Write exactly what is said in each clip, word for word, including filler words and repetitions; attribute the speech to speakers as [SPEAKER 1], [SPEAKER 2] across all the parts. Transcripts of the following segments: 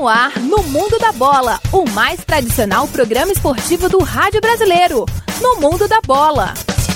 [SPEAKER 1] no ar, no Mundo da Bola, o mais tradicional programa esportivo do rádio brasileiro. No Mundo da Bola.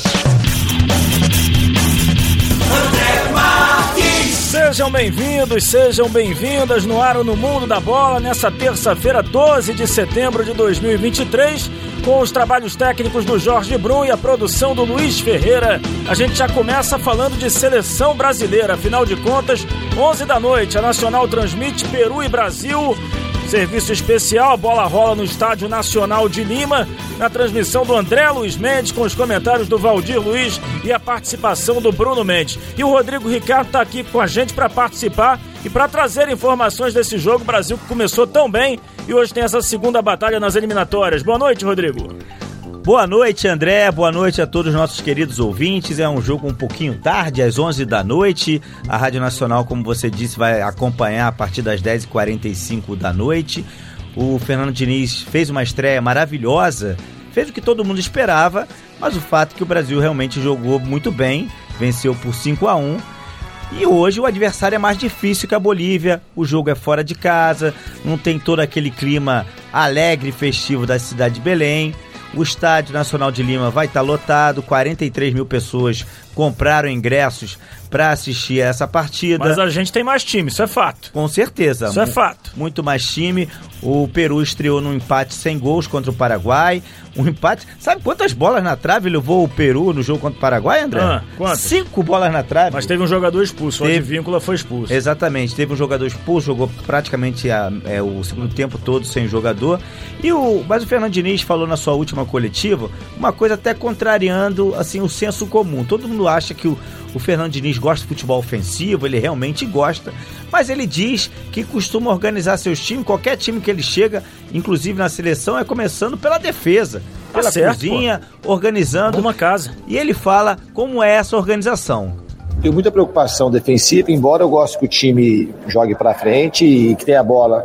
[SPEAKER 2] Sejam bem-vindos, sejam bem-vindas no ar no Mundo da Bola, nessa terça-feira, doze de setembro de dois mil e vinte e três, com os trabalhos técnicos do Jorge Brum e a produção do Luiz Ferreira. A gente já começa falando de seleção brasileira, afinal de contas, onze da noite, a Nacional transmite Peru e Brasil. Serviço especial, a bola rola no Estádio Nacional de Lima, na transmissão do André Luiz Mendes, com os comentários do Valdir Luiz e a participação do Bruno Mendes. E o Rodrigo Ricardo está aqui com a gente para participar e para trazer informações desse jogo. O Brasil que começou tão bem e hoje tem essa segunda batalha nas eliminatórias. Boa noite, Rodrigo.
[SPEAKER 3] Boa noite, André, boa noite a todos os nossos queridos ouvintes. É um jogo um pouquinho tarde, às onze da noite. A Rádio Nacional, como você disse, vai acompanhar a partir das dez e quarenta e cinco da noite. O Fernando Diniz fez uma estreia maravilhosa, fez o que todo mundo esperava, mas o fato é que o Brasil realmente jogou muito bem, venceu por cinco a um. E hoje o adversário é mais difícil que a Bolívia, o jogo é fora de casa, não tem todo aquele clima alegre e festivo da cidade de Belém. O Estádio Nacional de Lima vai estar lotado, quarenta e três mil pessoas compraram ingressos para assistir a essa partida.
[SPEAKER 2] Mas a gente tem mais time, isso é fato.
[SPEAKER 3] Com certeza.
[SPEAKER 2] Isso é fato.
[SPEAKER 3] Muito mais time. O Peru estreou num empate sem gols contra o Paraguai. Um empate... Sabe quantas bolas na trave levou o Peru no jogo contra o Paraguai, André?
[SPEAKER 2] Ah, quantas?
[SPEAKER 3] Cinco bolas na trave.
[SPEAKER 2] Mas teve um jogador expulso,
[SPEAKER 3] teve...
[SPEAKER 2] o Advíncula foi expulso.
[SPEAKER 3] Exatamente, teve um jogador expulso, jogou praticamente a, é, o segundo tempo todo sem jogador. E o... Mas o Fernando Diniz falou na sua última coletiva uma coisa até contrariando assim, o senso comum. Todo mundo acha que o, o Fernando Diniz gosta de futebol ofensivo, ele realmente gosta, mas ele diz que costuma organizar seus times, qualquer time que ele chega, inclusive na seleção, é começando pela defesa, pela
[SPEAKER 2] tá certo,
[SPEAKER 3] cozinha, pô. organizando
[SPEAKER 2] uma casa.
[SPEAKER 3] E ele fala como é essa organização.
[SPEAKER 4] Tenho muita preocupação defensiva, embora eu goste que o time jogue pra frente e que tenha a bola.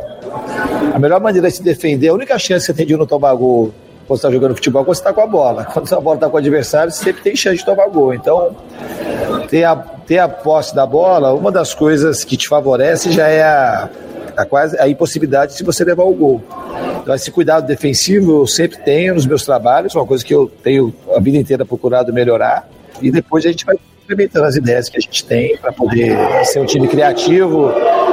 [SPEAKER 4] A melhor maneira de se defender, a única chance que você tem de não tomar gol quando você está jogando futebol é quando você está com a bola. Quando a bola está com o adversário, você sempre tem chance de tomar gol. Então, ter a, ter a posse da bola, uma das coisas que te favorece já é a, a, quase, a impossibilidade de você levar o gol. Então, esse cuidado defensivo eu sempre tenho nos meus trabalhos, uma coisa que eu tenho a vida inteira procurado melhorar. E depois a gente vai implementando as ideias que a gente tem para poder ser um time criativo,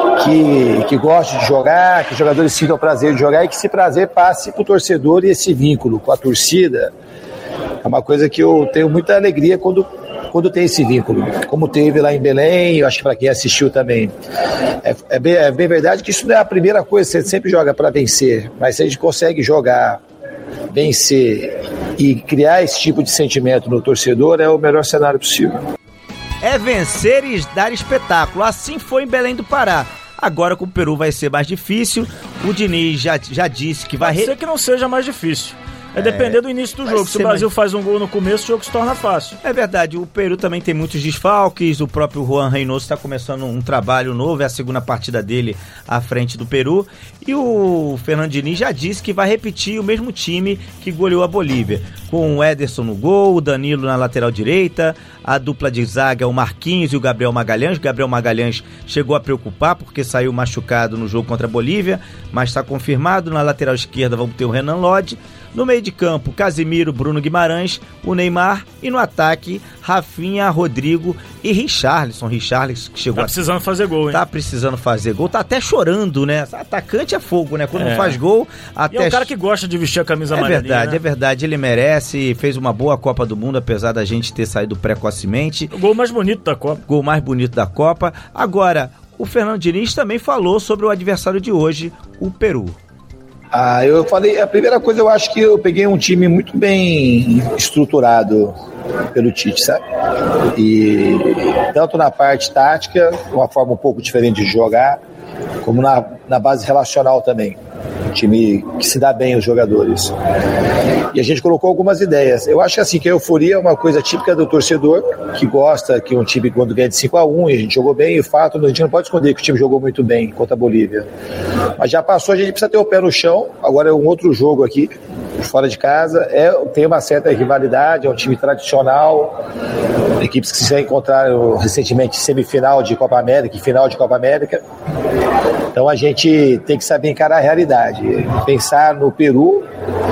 [SPEAKER 4] que, que goste de jogar, que os jogadores sintam o prazer de jogar e que esse prazer passe para o torcedor e esse vínculo com a torcida. É uma coisa que eu tenho muita alegria quando, quando tem esse vínculo. Como teve lá em Belém, eu acho que para quem assistiu também. É, é, bem, é bem verdade que isso não é a primeira coisa, você sempre joga para vencer, mas se a gente consegue jogar, vencer e criar esse tipo de sentimento no torcedor, é o melhor cenário possível.
[SPEAKER 3] É vencer e dar espetáculo. Assim foi em Belém do Pará. Agora com o Peru vai ser mais difícil. O Diniz já, já disse que vai...
[SPEAKER 2] Pode ser que não seja mais difícil. É, é depender do início do jogo. Se o Brasil mais... faz um gol no começo, o jogo se torna fácil.
[SPEAKER 3] É verdade. O Peru também tem muitos desfalques. O próprio Juan Reynoso está começando um trabalho novo. É a segunda partida dele à frente do Peru. E o Fernando Diniz já disse que vai repetir o mesmo time que goleou a Bolívia. Com o Ederson no gol, o Danilo na lateral direita, a dupla de zaga, o Marquinhos e o Gabriel Magalhães. O Gabriel Magalhães chegou a preocupar porque saiu machucado no jogo contra a Bolívia, mas está confirmado. Na lateral esquerda vamos ter o Renan Lodge. No meio de campo, Casimiro, Bruno Guimarães, o Neymar. E no ataque, Rafinha, Rodrigo e Richarlison. Richarlison que chegou...
[SPEAKER 2] Tá precisando a... fazer gol, hein?
[SPEAKER 3] Tá precisando fazer gol. Tá até chorando, né? Atacante é fogo, né? Quando é. não faz gol... Até...
[SPEAKER 2] E é um cara que gosta de vestir a camisa
[SPEAKER 3] é
[SPEAKER 2] amarelinha,
[SPEAKER 3] verdade,
[SPEAKER 2] né?
[SPEAKER 3] É verdade. Ele merece. Fez uma boa Copa do Mundo, apesar da gente ter saído precocemente.
[SPEAKER 2] O gol mais bonito da Copa.
[SPEAKER 3] Gol mais bonito da Copa. Agora, o Fernando Diniz também falou sobre o adversário de hoje, o Peru.
[SPEAKER 4] Ah, eu falei, a primeira coisa, eu acho que eu peguei um time muito bem estruturado pelo Tite, sabe? E tanto na parte tática, uma forma um pouco diferente de jogar, como na, na base relacional também. Um time que se dá bem os jogadores. E a gente colocou algumas ideias. Eu acho assim, que a euforia é uma coisa típica do torcedor, que gosta que um time, quando ganha de cinco a um, e a gente jogou bem, e o fato, a gente não pode esconder que o time jogou muito bem contra a Bolívia. Mas já passou, a gente precisa ter o pé no chão. Agora é um outro jogo aqui, fora de casa. É, tem uma certa rivalidade, é um time tradicional. Equipes que se encontraram recentemente em semifinal de Copa América e final de Copa América. Então a gente tem que saber encarar a realidade, pensar no Peru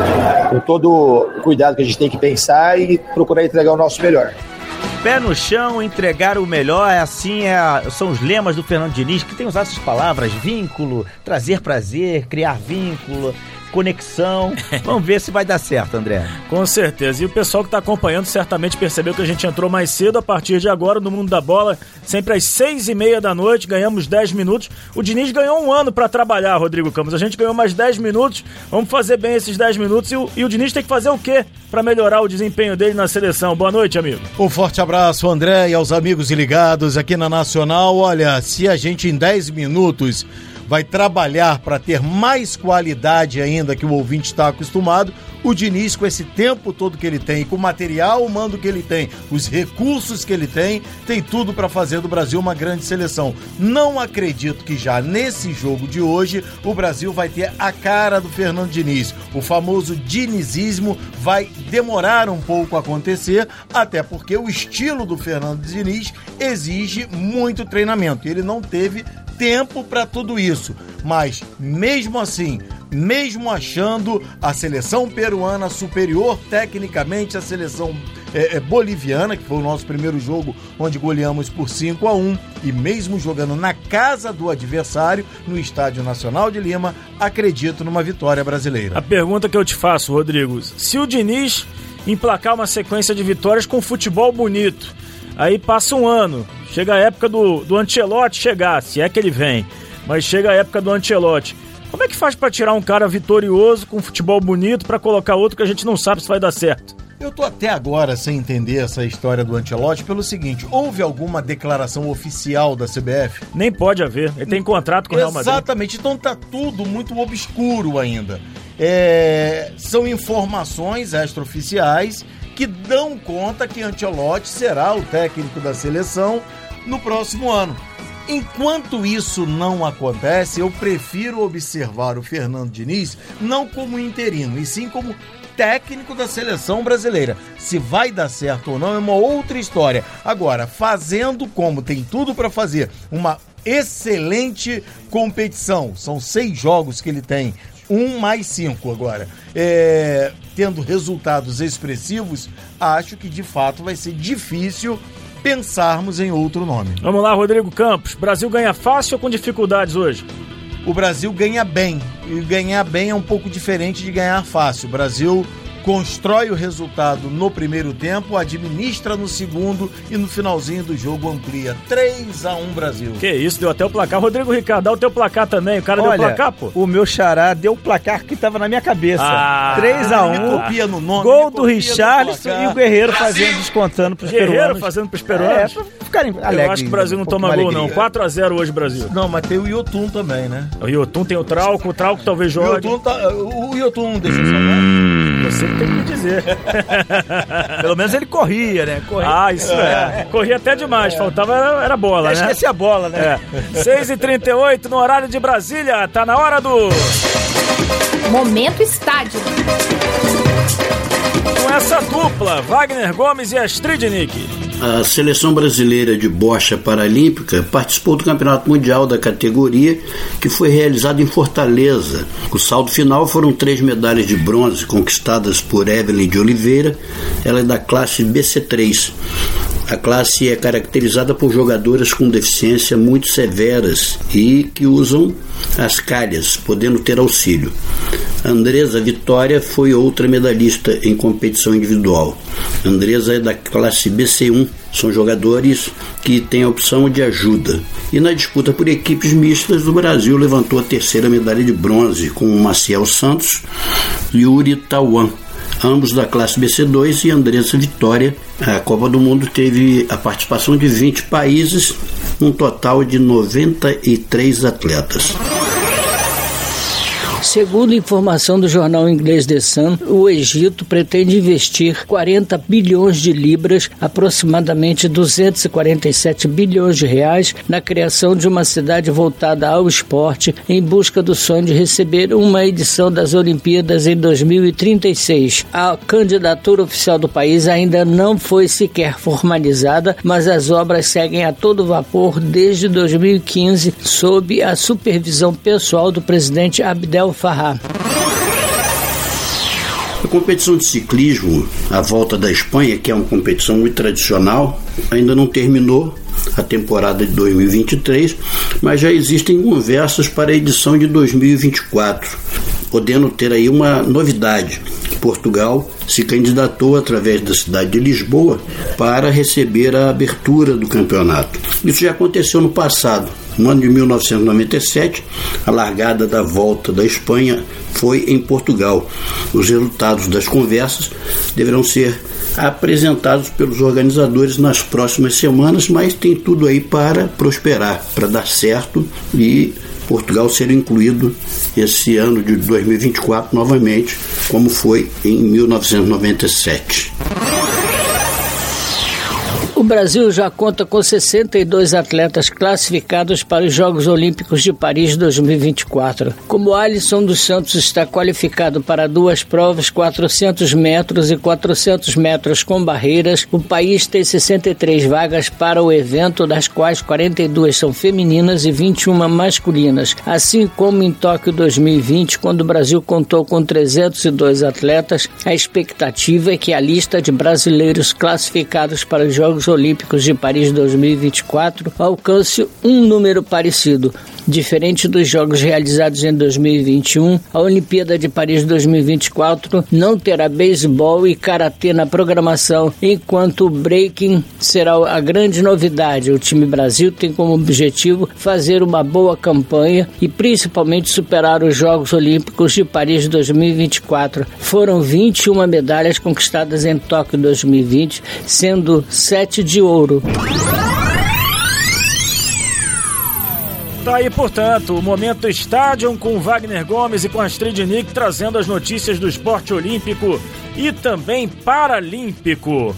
[SPEAKER 4] com todo o cuidado que a gente tem que pensar e procurar entregar o nosso melhor.
[SPEAKER 3] Pé no chão, entregar o melhor, assim é a, são os lemas do Fernando Diniz, que tem usado essas palavras: vínculo, trazer prazer, criar vínculo, conexão. Vamos ver se vai dar certo, André.
[SPEAKER 2] Com certeza. E o pessoal que está acompanhando certamente percebeu que a gente entrou mais cedo. A partir de agora, no Mundo da Bola, sempre às seis e meia da noite, ganhamos dez minutos. O Diniz ganhou um ano para trabalhar, Rodrigo Campos. A gente ganhou mais dez minutos. Vamos fazer bem esses dez minutos. E o, e o Diniz tem que fazer o quê para melhorar o desempenho dele na seleção? Boa noite, amigo.
[SPEAKER 5] Um forte abraço, André, e aos amigos ligados aqui na Nacional. Olha, se a gente em dez minutos vai trabalhar para ter mais qualidade ainda que o ouvinte está acostumado, o Diniz, com esse tempo todo que ele tem, com o material humano que ele tem, os recursos que ele tem, tem tudo para fazer do Brasil uma grande seleção. Não acredito que já nesse jogo de hoje o Brasil vai ter a cara do Fernando Diniz. O famoso dinizismo vai demorar um pouco a acontecer, até porque o estilo do Fernando Diniz exige muito treinamento. Ele não teve tempo para tudo isso, mas mesmo assim, mesmo achando a seleção peruana superior tecnicamente à seleção é, é, boliviana, que foi o nosso primeiro jogo onde goleamos por cinco a um, e mesmo jogando na casa do adversário, no Estádio Nacional de Lima, acredito numa vitória brasileira.
[SPEAKER 2] A pergunta que eu te faço, Rodrigo: se o Diniz emplacar uma sequência de vitórias com futebol bonito, aí passa um ano, chega a época do, do Ancelotti chegar, se é que ele vem, mas chega a época do Ancelotti, como é que faz pra tirar um cara vitorioso, com futebol bonito, pra colocar outro que a gente não sabe se vai dar certo?
[SPEAKER 5] Eu tô até agora sem entender essa história do Ancelotti pelo seguinte: houve alguma declaração oficial da C B F?
[SPEAKER 2] Nem pode haver, ele tem contrato com o Real Madrid.
[SPEAKER 5] Exatamente, então tá tudo muito obscuro ainda. É, são informações extraoficiais que dão conta que Ancelotti será o técnico da seleção no próximo ano. Enquanto isso não acontece, eu prefiro observar o Fernando Diniz não como interino, e sim como técnico da seleção brasileira. Se vai dar certo ou não é uma outra história. Agora, fazendo como tem tudo para fazer, uma excelente competição, são seis jogos que ele tem, um mais cinco agora, é, tendo resultados expressivos, acho que de fato vai ser difícil pensarmos em outro nome.
[SPEAKER 2] Vamos lá, Rodrigo Campos. Brasil ganha fácil ou com dificuldades hoje?
[SPEAKER 5] O Brasil ganha bem. E ganhar bem é um pouco diferente de ganhar fácil. O Brasil constrói o resultado no primeiro tempo, administra no segundo e no finalzinho do jogo amplia. três a um Brasil.
[SPEAKER 2] Que isso, deu até o placar. Rodrigo Ricardo, dá o teu placar também. O cara
[SPEAKER 3] Olha,
[SPEAKER 2] deu o placar, pô?
[SPEAKER 3] O meu xará deu o placar que tava na minha cabeça.
[SPEAKER 2] Ah,
[SPEAKER 3] três a um.
[SPEAKER 5] Copia no nome,
[SPEAKER 3] gol do Richarlison e o Guerreiro fazendo, descontando pros
[SPEAKER 2] Guerreiro
[SPEAKER 3] peruanos.
[SPEAKER 2] fazendo pros peruanos?
[SPEAKER 3] É, pra ficarem alegres.
[SPEAKER 2] Eu acho que o Brasil não
[SPEAKER 3] um
[SPEAKER 2] toma gol, não. quatro a zero hoje, Brasil.
[SPEAKER 5] Não, mas tem o Yotun também, né?
[SPEAKER 2] O Yotun tem o Trauco, o Trauco talvez jogue.
[SPEAKER 5] O Yotun, tá, o Yotun deixa eu falar.
[SPEAKER 2] Você que tem que me dizer.
[SPEAKER 3] Pelo menos ele corria, né? Corria.
[SPEAKER 2] Ah, isso é. é. Corria até demais, é. faltava era, era bola,
[SPEAKER 3] Acho
[SPEAKER 2] né?
[SPEAKER 3] Esquece a bola, né?
[SPEAKER 2] É. seis e trinta e oito no horário de Brasília, tá na hora do...
[SPEAKER 1] Momento Estádio.
[SPEAKER 2] Com essa dupla, Wagner Gomes e Astrid Nick.
[SPEAKER 6] A seleção brasileira de bocha paralímpica participou do Campeonato Mundial da categoria, que foi realizado em Fortaleza. O saldo final foram três medalhas de bronze conquistadas por Evelyn de Oliveira. Ela é da classe B C três. A classe é caracterizada por jogadoras com deficiência muito severas e que usam as calhas, podendo ter auxílio. Andresa Vitória foi outra medalhista em competição individual. Andresa é da classe B C um, são jogadores que têm a opção de ajuda. E na disputa por equipes mistas, o Brasil levantou a terceira medalha de bronze com Maciel Santos e Yuri Tauan, ambos da classe B C dois, e Andresa Vitória. A Copa do Mundo teve a participação de vinte países, um total de noventa e três atletas.
[SPEAKER 7] Segundo informação do jornal inglês The Sun, o Egito pretende investir quarenta bilhões de libras, aproximadamente duzentos e quarenta e sete bilhões de reais, na criação de uma cidade voltada ao esporte, em busca do sonho de receber uma edição das Olimpíadas em dois mil e trinta e seis. A candidatura oficial do país ainda não foi sequer formalizada, mas as obras seguem a todo vapor desde dois mil e quinze, sob a supervisão pessoal do presidente Abdel Fattah.
[SPEAKER 6] A competição de ciclismo, a Volta da Espanha, que é uma competição muito tradicional, ainda não terminou a temporada de dois mil e vinte e três, mas já existem conversas para a edição de dois mil e vinte e quatro, podendo ter aí uma novidade. Portugal se candidatou através da cidade de Lisboa para receber a abertura do campeonato. Isso já aconteceu no passado. No ano de mil novecentos e noventa e sete, a largada da Volta da Espanha foi em Portugal. Os resultados das conversas deverão ser apresentados pelos organizadores nas próximas semanas, mas tem tudo aí para prosperar, para dar certo e Portugal ser incluído esse ano de dois mil e vinte e quatro novamente, como foi em mil novecentos e noventa e sete.
[SPEAKER 7] O Brasil já conta com sessenta e dois atletas classificados para os Jogos Olímpicos de Paris dois mil e vinte e quatro. Como Alisson dos Santos está qualificado para duas provas, quatrocentos metros e quatrocentos metros com barreiras, o país tem sessenta e três vagas para o evento, das quais quarenta e duas são femininas e vinte e uma masculinas. Assim como em Tóquio dois mil e vinte, quando o Brasil contou com trezentos e dois atletas, a expectativa é que a lista de brasileiros classificados para os Jogos Olímpicos de Paris dois mil e vinte e quatro alcance um número parecido. Diferente dos jogos realizados em dois mil e vinte e um, a Olimpíada de Paris dois mil e vinte e quatro não terá beisebol e karatê na programação, enquanto o breaking será a grande novidade. O time Brasil tem como objetivo fazer uma boa campanha e principalmente superar os Jogos Olímpicos de Paris dois mil e vinte e quatro. Foram vinte e uma medalhas conquistadas em Tóquio dois mil e vinte, sendo sete de ouro.
[SPEAKER 2] Tá aí, portanto, o Momento Estádio com Wagner Gomes e com Astrid Nick trazendo as notícias do esporte olímpico e também paralímpico.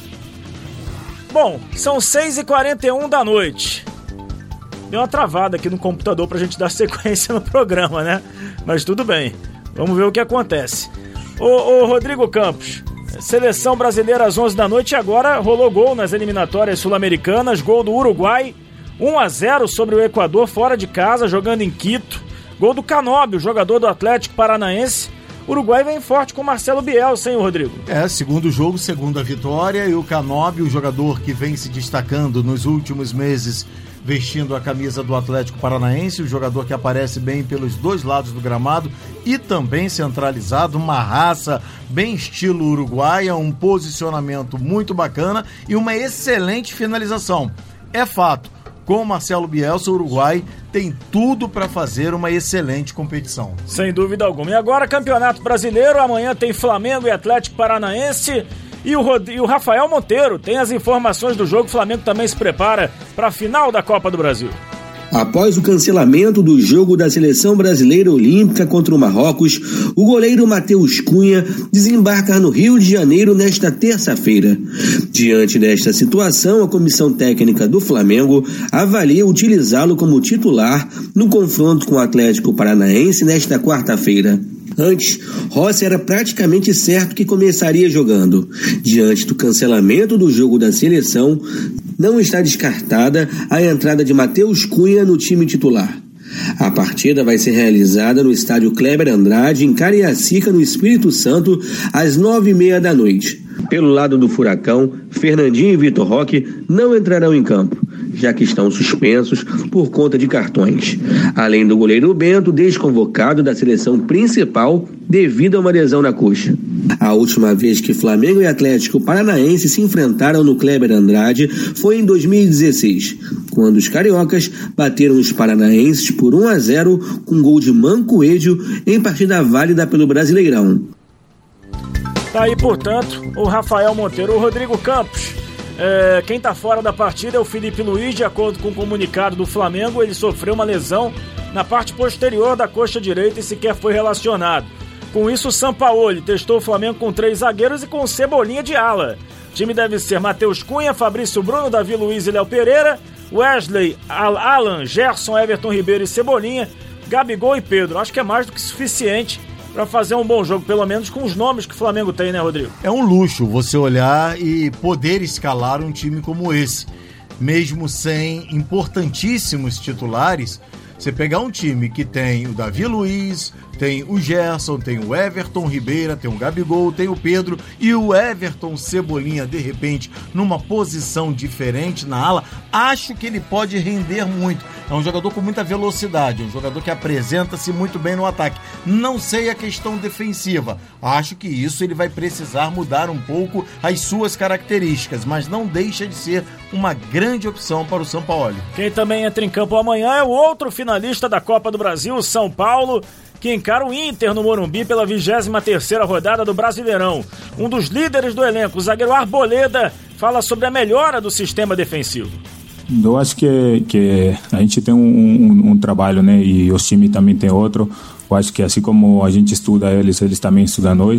[SPEAKER 2] Bom, são seis e quarenta e um da noite. Deu uma travada aqui no computador pra gente dar sequência no programa, né? Mas tudo bem, vamos ver o que acontece. Ô, ô Rodrigo Campos, seleção brasileira às onze da noite e agora rolou gol nas eliminatórias sul-americanas, gol do Uruguai, um a zero sobre o Equador, fora de casa, jogando em Quito. Gol do Canóbio, jogador do Atlético Paranaense. O Uruguai vem forte com Marcelo Bielsa, hein, Rodrigo?
[SPEAKER 5] É, segundo jogo, segunda vitória. E o Canóbio, o jogador que vem se destacando nos últimos meses, vestindo a camisa do Atlético Paranaense, o jogador que aparece bem pelos dois lados do gramado e também centralizado, uma raça bem estilo uruguaia, um posicionamento muito bacana e uma excelente finalização. É fato. Com Marcelo Bielsa, o Uruguai tem tudo para fazer uma excelente competição.
[SPEAKER 2] Sem dúvida alguma. E agora, Campeonato Brasileiro, amanhã tem Flamengo e Atlético Paranaense. E o, Rod... e o Rafael Monteiro tem as informações do jogo. O Flamengo também se prepara para a final da Copa do Brasil.
[SPEAKER 8] Após o cancelamento do jogo da Seleção Brasileira Olímpica contra o Marrocos, o goleiro Matheus Cunha desembarca no Rio de Janeiro nesta terça-feira. Diante desta situação, a comissão técnica do Flamengo avalia utilizá-lo como titular no confronto com o Atlético Paranaense nesta quarta-feira. Antes, Rossi era praticamente certo que começaria jogando. Diante do cancelamento do jogo da seleção, não está descartada a entrada de Matheus Cunha no time titular. A partida vai ser realizada no estádio Kleber Andrade, em Cariacica, no Espírito Santo, às nove e meia da noite. Pelo lado do Furacão, Fernandinho e Vitor Roque não entrarão em campo, já que estão suspensos por conta de cartões. Além do goleiro Bento, desconvocado da seleção principal devido a uma lesão na coxa. A última vez que Flamengo e Atlético Paranaense se enfrentaram no Kleber Andrade foi em dois mil e dezesseis, quando os cariocas bateram os paranaenses por um a zero com gol de Mancoedio em partida válida pelo Brasileirão.
[SPEAKER 2] Tá aí, portanto, o Rafael Monteiro. O Rodrigo Campos, É, quem está fora da partida é o Felipe Luiz. De acordo com o comunicado do Flamengo, ele sofreu uma lesão na parte posterior da coxa direita e sequer foi relacionado. Com isso, o Sampaoli testou o Flamengo com três zagueiros e com Cebolinha de ala. O time deve ser Matheus Cunha, Fabrício Bruno, Davi Luiz e Léo Pereira, Wesley, Alan, Gerson, Everton Ribeiro e Cebolinha, Gabigol e Pedro. Acho que é mais do que suficiente para fazer um bom jogo, pelo menos com os nomes que o Flamengo tem, né, Rodrigo?
[SPEAKER 5] É um luxo você olhar e poder escalar um time como esse. Mesmo sem importantíssimos titulares, você pegar um time que tem o Davi Luiz, tem o Gerson, tem o Everton Ribeira, tem o Gabigol, tem o Pedro e o Everton Cebolinha, de repente, numa posição diferente na ala, acho que ele pode render muito. É um jogador com muita velocidade, um jogador que apresenta-se muito bem no ataque. Não sei a questão defensiva, acho que isso ele vai precisar mudar um pouco as suas características, mas não deixa de ser uma grande opção para o Sampaoli.
[SPEAKER 2] Quem também entra em campo amanhã é o outro finalista da Copa do Brasil, o São Paulo, que encara o Inter no Morumbi pela vigésima terceira rodada do Brasileirão. Um dos líderes do elenco, o zagueiro Arboleda, fala sobre a melhora do sistema defensivo.
[SPEAKER 9] Eu acho que, que a gente tem um, um, um trabalho, né? E os times também tem outro. Eu acho que assim como a gente estuda eles, eles também estudam nós.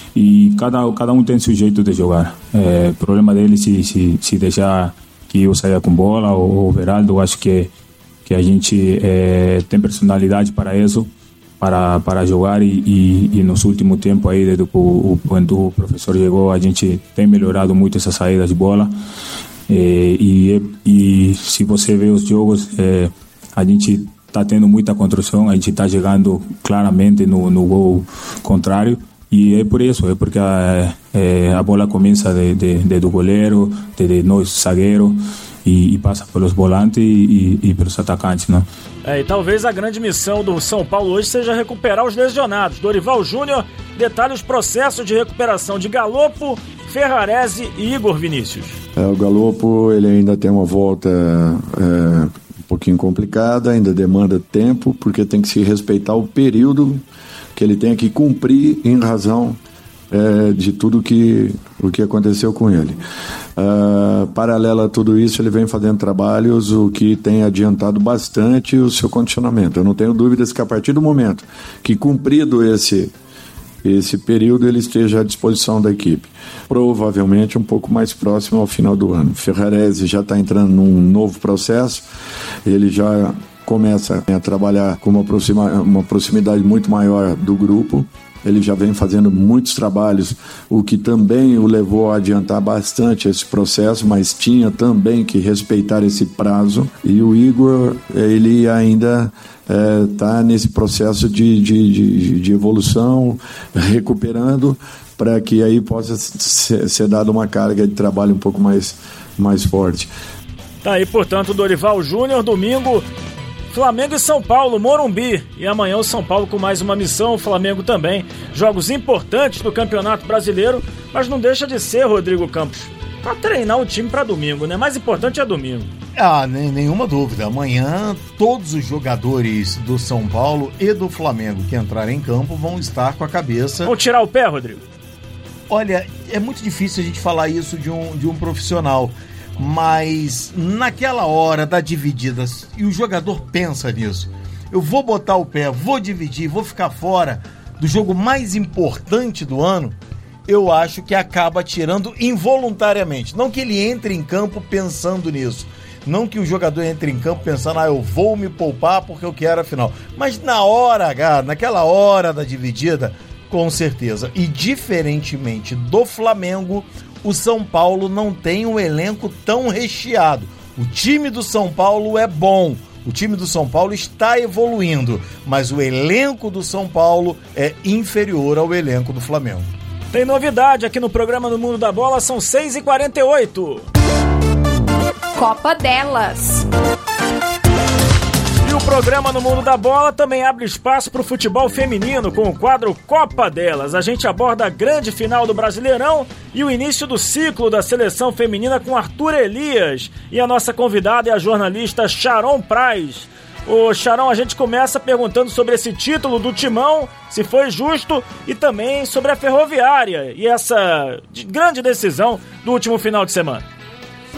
[SPEAKER 9] E cada, cada um tem seu jeito de jogar. É, o problema deles se, se, se deixar que eu saia com bola ou o Veraldo, eu acho que, que a gente é, tem personalidade para isso. Para, para jogar e, e, e nos últimos tempos aí, desde que o, quando o professor chegou, a gente tem melhorado muito essa saída de bola é, e, e se você vê os jogos, é, a gente está tendo muita construção, a gente está chegando claramente no, no gol contrário e é por isso, é porque a, é, a bola começa de, de, de do goleiro, de, de nós zagueiros e, e passa pelos volantes e, e, e pelos atacantes, né?
[SPEAKER 2] É, e talvez a grande missão do São Paulo hoje seja recuperar os lesionados. Dorival Júnior detalha os processos de recuperação de Galopo, Ferrarese e Igor Vinícius.
[SPEAKER 10] É, o Galopo ele ainda tem uma volta é, um pouquinho complicada, ainda demanda tempo, porque tem que se respeitar o período que ele tem que cumprir em razão é, de tudo que, o que aconteceu com ele. Uh, paralelo a tudo isso, ele vem fazendo trabalhos, o que tem adiantado bastante o seu condicionamento. Eu não tenho dúvidas que a partir do momento que cumprido esse, esse período, ele esteja à disposição da equipe. Provavelmente um pouco mais próximo ao final do ano. Ferrarese já está entrando num novo processo, ele já começa a trabalhar com uma, proxima, uma proximidade muito maior do grupo. Ele já vem fazendo muitos trabalhos, o que também o levou a adiantar bastante esse processo, mas tinha também que respeitar esse prazo. E o Igor, ele ainda está é, nesse processo de, de, de, de evolução, recuperando, para que aí possa ser, ser dada uma carga de trabalho um pouco mais, mais forte.
[SPEAKER 2] Tá aí, portanto, Dorival Júnior, domingo, Flamengo e São Paulo, Morumbi. E amanhã o São Paulo com mais uma missão, o Flamengo também. Jogos importantes do Campeonato Brasileiro, mas não deixa de ser, Rodrigo Campos, para treinar o time para domingo, né? Mais importante é domingo.
[SPEAKER 5] Ah, nem, nenhuma dúvida. Amanhã todos os jogadores do São Paulo e do Flamengo que entrarem em campo vão estar com a cabeça...
[SPEAKER 2] Vão tirar o pé, Rodrigo?
[SPEAKER 5] Olha, é muito difícil a gente falar isso de um, de um profissional. Mas naquela hora da dividida, e o jogador pensa nisso, eu vou botar o pé, vou dividir, vou ficar fora do jogo mais importante do ano, eu acho que acaba tirando involuntariamente. Não que ele entre em campo pensando nisso, não que o jogador entre em campo pensando, ah, eu vou me poupar porque eu quero a final, mas na hora H, naquela hora da dividida, com certeza. E diferentemente do Flamengo, o São Paulo não tem um elenco tão recheado. O time do São Paulo é bom, o time do São Paulo está evoluindo, mas o elenco do São Paulo é inferior ao elenco do Flamengo.
[SPEAKER 2] Tem novidade aqui no programa do Mundo da Bola, são seis e quarenta e oito.
[SPEAKER 1] Copa Delas.
[SPEAKER 2] E o programa No Mundo da Bola também abre espaço para o futebol feminino com o quadro Copa Delas. A gente aborda a grande final do Brasileirão e o início do ciclo da seleção feminina com Arthur Elias. E a nossa convidada é a jornalista Sharon Praz. Ô Sharon, a gente começa perguntando sobre esse título do Timão, se foi justo, e também sobre a Ferroviária e essa grande decisão do último final de semana.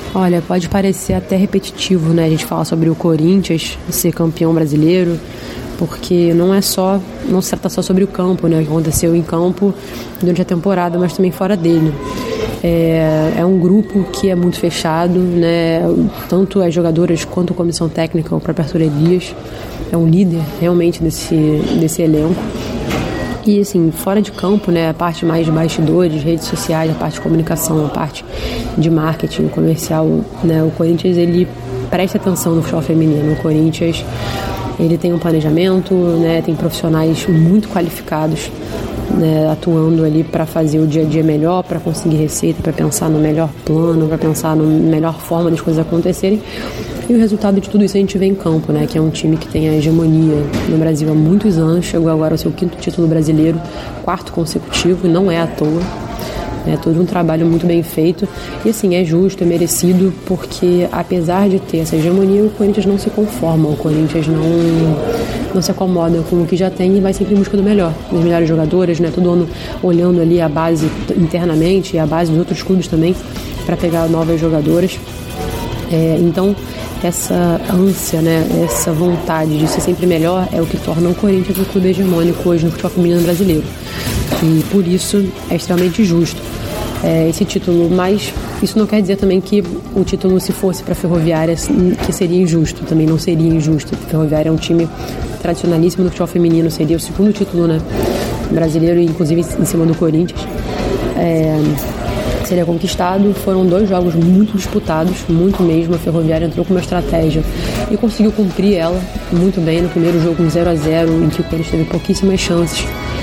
[SPEAKER 11] Olha, pode parecer até repetitivo, né, a gente falar sobre o Corinthians ser campeão brasileiro, porque não é só, não se trata só sobre o campo, né, o que aconteceu em campo durante a temporada, mas também fora dele. É, é um grupo que é muito fechado, né, tanto as jogadoras quanto a comissão técnica, o próprio Arthur Elias é um líder realmente desse, desse elenco. E assim, fora de campo, né, a parte mais de bastidores, redes sociais, a parte de comunicação, a parte de marketing comercial, né, o Corinthians, ele presta atenção no futebol feminino. O Corinthians, ele tem um planejamento, né, tem profissionais muito qualificados, né, atuando ali para fazer o dia a dia melhor, para conseguir receita, para pensar no melhor plano, para pensar na melhor forma das coisas acontecerem. E o resultado de tudo isso a gente vê em campo, né, que é um time que tem a hegemonia no Brasil há muitos anos, chegou agora ao seu quinto título brasileiro, quarto consecutivo, e não é à toa. É todo um trabalho muito bem feito e assim, é justo, é merecido, porque apesar de ter essa hegemonia, o Corinthians não se conforma, o Corinthians não, não se acomoda com o que já tem e vai sempre em busca do melhor, das melhores jogadoras, né? Todo ano olhando ali a base internamente e a base dos outros clubes também para pegar novas jogadoras. É, então essa ânsia, né, essa vontade de ser sempre melhor é o que torna o Corinthians um clube hegemônico hoje no futebol feminino brasileiro. E por isso é extremamente justo é, esse título, mas isso não quer dizer também que o título, se fosse para a Ferroviária, que seria injusto, também não seria injusto. A Ferroviária é um time tradicionalíssimo no futebol feminino, seria o segundo título, né, brasileiro, inclusive em cima do Corinthians. É, seria conquistado. Foram dois jogos muito disputados, muito mesmo. A Ferroviária entrou com uma estratégia e conseguiu cumprir ela muito bem no primeiro jogo, um zero a zero, em que o Corinthians teve pouquíssimas chances.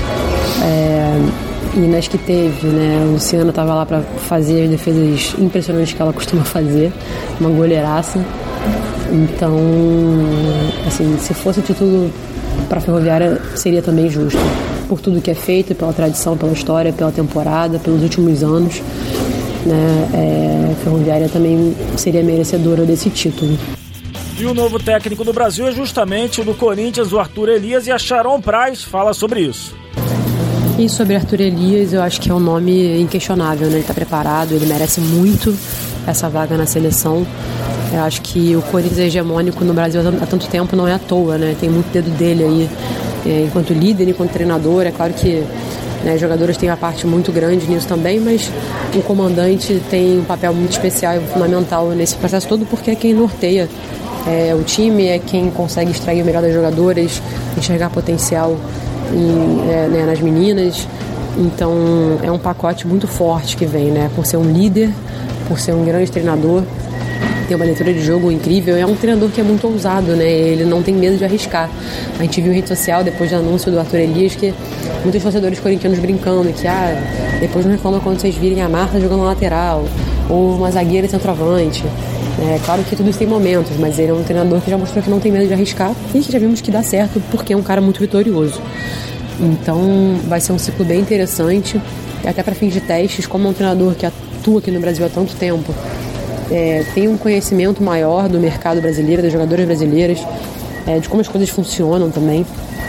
[SPEAKER 11] É, e nas que teve, né, a Luciana estava lá para fazer as defesas impressionantes que ela costuma fazer, uma goleiraça. Então, assim, se fosse o título para a Ferroviária, seria também justo, por tudo que é feito, pela tradição, pela história, pela temporada, pelos últimos anos, né, é, a Ferroviária também seria merecedora desse título.
[SPEAKER 2] E o novo técnico do Brasil é justamente o do Corinthians, o Arthur Elias, e a Sharon Price fala sobre isso.
[SPEAKER 11] E sobre Arthur Elias, eu acho que é um nome inquestionável, né? Ele está preparado, ele merece muito essa vaga na seleção. Eu acho que o Corinthians é hegemônico no Brasil há tanto tempo, não é à toa, né? Tem muito dedo dele aí, é, enquanto líder, enquanto treinador. É claro que, né, jogadores têm uma parte muito grande nisso também, mas o comandante tem um papel muito especial e fundamental nesse processo todo, porque é quem norteia é, o time, é quem consegue extrair o melhor das jogadoras, enxergar potencial em, é, né, nas meninas. Então é um pacote muito forte que vem, né? Por ser um líder, por ser um grande treinador, tem uma leitura de jogo incrível, é um treinador que é muito ousado, né? Ele não tem medo de arriscar. A gente viu em rede social, depois do anúncio do Arthur Elias, que muitos torcedores corintianos brincando que ah, depois não reclama quando vocês virem a Marta jogando na lateral, ou uma zagueira e centroavante. É claro que tudo isso tem momentos, mas ele é um treinador que já mostrou que não tem medo de arriscar e que já vimos que dá certo, porque é um cara muito vitorioso. Então vai ser um ciclo bem interessante, até para fins de testes, como é um treinador que atua aqui no Brasil há tanto tempo, é, tem um conhecimento maior do mercado brasileiro, das jogadoras brasileiras, é, de como as coisas funcionam também.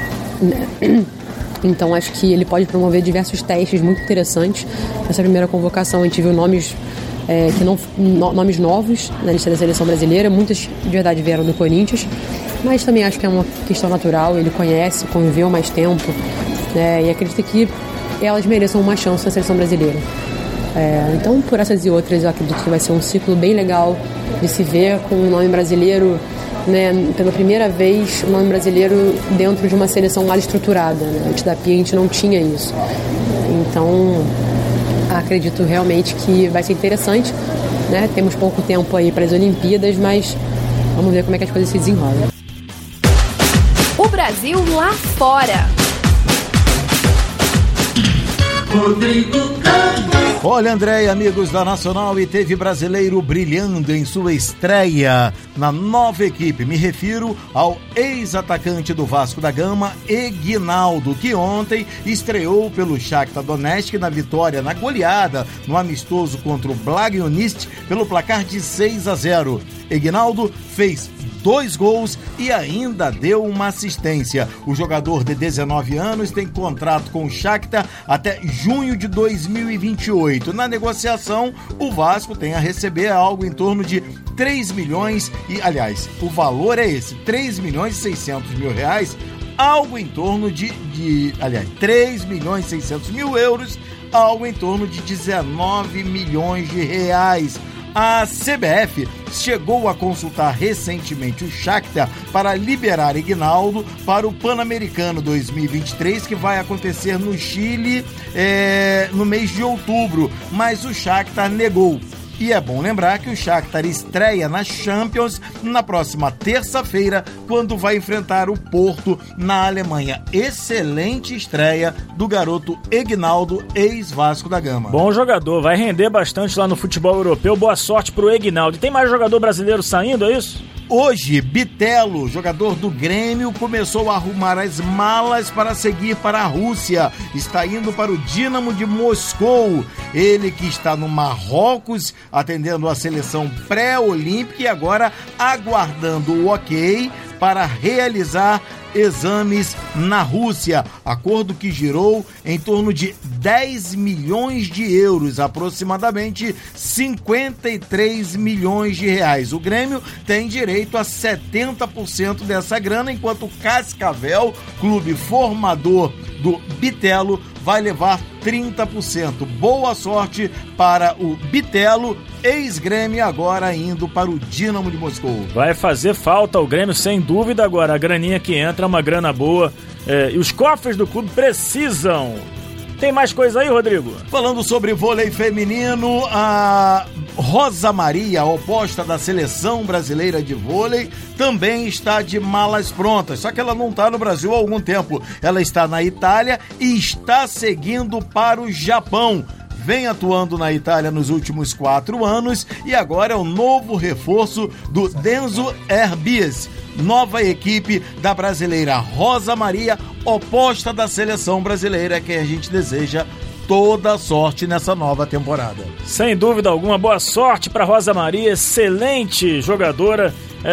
[SPEAKER 11] Então acho que ele pode promover diversos testes muito interessantes. Nessa primeira convocação a gente viu nomes É, que não, no, nomes novos na lista da seleção brasileira, muitas de verdade vieram do Corinthians, mas também acho que é uma questão natural, ele conhece, conviveu mais tempo, né, e acredita que elas mereçam uma chance na seleção brasileira. É, então, por essas e outras, eu acredito que vai ser um ciclo bem legal de se ver com o nome brasileiro, né, pela primeira vez, o nome brasileiro dentro de uma seleção mais estruturada, né? Antes da Pia a gente não tinha isso. Então, acredito realmente que vai ser interessante, né? Temos pouco tempo aí para as Olimpíadas, mas vamos ver como é que as coisas se desenrolam.
[SPEAKER 1] O Brasil lá fora.
[SPEAKER 5] Rodrigo Campos. Olha, André e amigos da Nacional, e teve brasileiro brilhando em sua estreia na nova equipe. Me refiro ao ex-atacante do Vasco da Gama, Eguinaldo, que ontem estreou pelo Shakhtar Donetsk na vitória na goleada no amistoso contra o Blagoevsk pelo placar de seis a zero. Eginaldo fez dois gols e ainda deu uma assistência. O jogador de dezenove anos tem contrato com o Shakhtar até junho de dois mil e vinte e oito. Na negociação, o Vasco tem a receber algo em torno de três milhões e, aliás, o valor é esse, três milhões e seiscentos mil reais, algo em torno de, de aliás, três milhões e seiscentos mil euros, algo em torno de dezenove milhões de reais. A C B F chegou a consultar recentemente o Shakhtar para liberar Eginaldo para o Pan-Americano dois mil e vinte e três, que vai acontecer no Chile é, no mês de outubro, mas o Shakhtar negou. E é bom lembrar que o Shakhtar estreia na Champions na próxima terça-feira, quando vai enfrentar o Porto na Alemanha. Excelente estreia do garoto Eginaldo, ex-Vasco da Gama.
[SPEAKER 2] Bom jogador, vai render bastante lá no futebol europeu. Boa sorte pro Eginaldo. E tem mais jogador brasileiro saindo, é isso?
[SPEAKER 5] Hoje, Bitelo, jogador do Grêmio, começou a arrumar as malas para seguir para a Rússia. Está indo para o Dínamo de Moscou. Ele que está no Marrocos, atendendo a seleção pré-olímpica e agora aguardando o ok para realizar exames na Rússia. Acordo que girou em torno de dez milhões de euros, aproximadamente cinquenta e três milhões de reais. O Grêmio tem direito a setenta por cento dessa grana, enquanto o Cascavel, clube formador do Bitelo, vai levar trinta por cento. Boa sorte para o Bitelo, ex-Grêmio, agora indo para o Dínamo de Moscou.
[SPEAKER 2] Vai fazer falta ao Grêmio, sem dúvida. Agora, a graninha que entra é uma grana boa, é, e os cofres do clube precisam. Tem mais coisa aí, Rodrigo?
[SPEAKER 5] Falando sobre vôlei feminino, a Rosa Maria, oposta da seleção brasileira de vôlei, também está de malas prontas, só que ela não está no Brasil há algum tempo. Ela está na Itália e está seguindo para o Japão. Vem atuando na Itália nos últimos quatro anos e agora é o novo reforço do Denso Herbies, nova equipe da brasileira Rosa Maria, oposta da seleção brasileira, que a gente deseja toda sorte nessa nova temporada.
[SPEAKER 2] Sem dúvida alguma, boa sorte para Rosa Maria, excelente jogadora,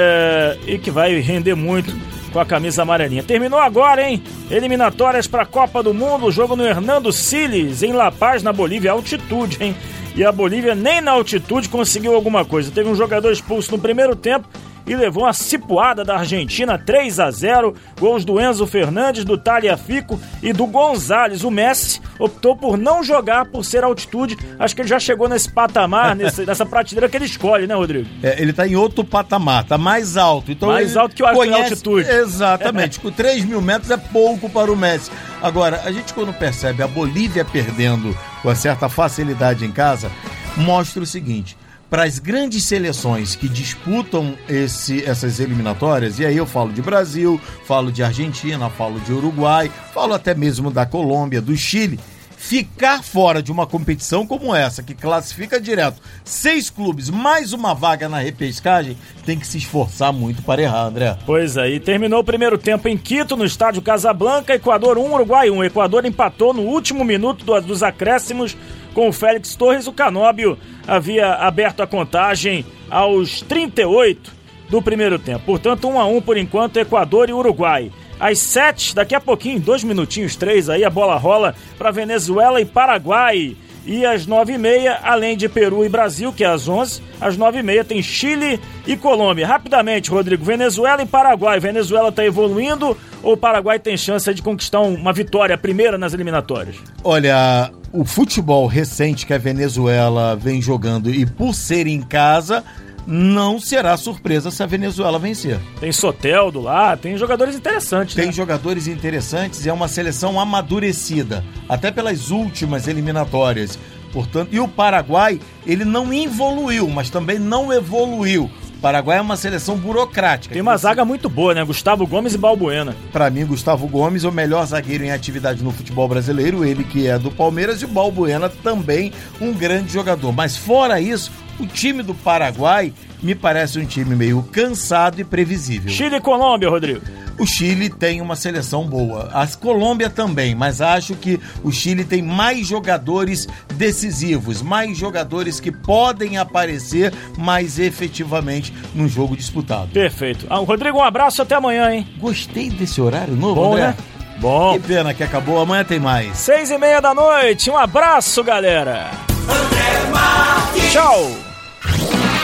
[SPEAKER 2] é, e que vai render muito com a camisa amarelinha. Terminou agora, hein? Eliminatórias para a Copa do Mundo, jogo no Hernando Siles, em La Paz, na Bolívia, altitude, hein? E a Bolívia nem na altitude conseguiu alguma coisa. Teve um jogador expulso no primeiro tempo e levou uma cipuada da Argentina, três a zero, gols do Enzo Fernandes, do Tagliafico e do Gonzalez. O Messi optou por não jogar por ser altitude. Acho que ele já chegou nesse patamar, nesse, nessa prateleira que ele escolhe, né, Rodrigo?
[SPEAKER 5] É, ele tá em outro patamar, tá mais alto. Então
[SPEAKER 2] mais alto que o conhece... altitude.
[SPEAKER 5] Exatamente, com três mil metros é pouco para o Messi. Agora, a gente quando percebe a Bolívia perdendo com uma certa facilidade em casa, mostra o seguinte: para as grandes seleções que disputam esse, essas eliminatórias, e aí eu falo de Brasil, falo de Argentina, falo de Uruguai, falo até mesmo da Colômbia, do Chile, ficar fora de uma competição como essa, que classifica direto seis clubes, mais uma vaga na repescagem, tem que se esforçar muito para errar, André.
[SPEAKER 2] Pois aí, terminou o primeiro tempo em Quito, no estádio Casablanca, Equador um, Uruguai um. O Equador empatou no último minuto do, dos acréscimos com o Félix Torres. O Canóbio havia aberto a contagem aos trinta e oito do primeiro tempo. Portanto, um a um por enquanto, Equador e Uruguai. Às sete, daqui a pouquinho, dois minutinhos, três, aí a bola rola para Venezuela e Paraguai. E às nove e meia, além de Peru e Brasil, que é às onze, às nove e meia tem Chile e Colômbia. Rapidamente, Rodrigo, Venezuela e Paraguai. Venezuela está evoluindo ou o Paraguai tem chance de conquistar uma vitória, a primeira nas eliminatórias?
[SPEAKER 5] Olha, o futebol recente que a Venezuela vem jogando, e por ser em casa, não será surpresa se a Venezuela vencer.
[SPEAKER 2] Tem Soteldo lá, tem jogadores interessantes.
[SPEAKER 5] Tem
[SPEAKER 2] né?
[SPEAKER 5] jogadores interessantes e é uma seleção amadurecida, até pelas últimas eliminatórias. Portanto, e o Paraguai, ele não evoluiu, mas também não evoluiu. O Paraguai é uma seleção burocrática.
[SPEAKER 2] Tem uma zaga muito boa, né? Gustavo Gomes e Balbuena.
[SPEAKER 5] Para mim, Gustavo Gomes é o melhor zagueiro em atividade no futebol brasileiro, ele que é do Palmeiras, e o Balbuena também um grande jogador. Mas fora isso, O time do Paraguai me parece um time meio cansado e previsível.
[SPEAKER 2] Chile e Colômbia, Rodrigo.
[SPEAKER 5] O Chile tem uma seleção boa, a Colômbia também, mas acho que o Chile tem mais jogadores decisivos, mais jogadores que podem aparecer mais efetivamente num jogo disputado.
[SPEAKER 2] Perfeito. Ah, Rodrigo, um abraço, até amanhã, hein?
[SPEAKER 5] Gostei desse horário novo,
[SPEAKER 2] Bom,
[SPEAKER 5] André.
[SPEAKER 2] né? Bom.
[SPEAKER 5] Que pena que acabou, amanhã tem mais.
[SPEAKER 2] Seis e meia da noite, um abraço, galera. Tchau.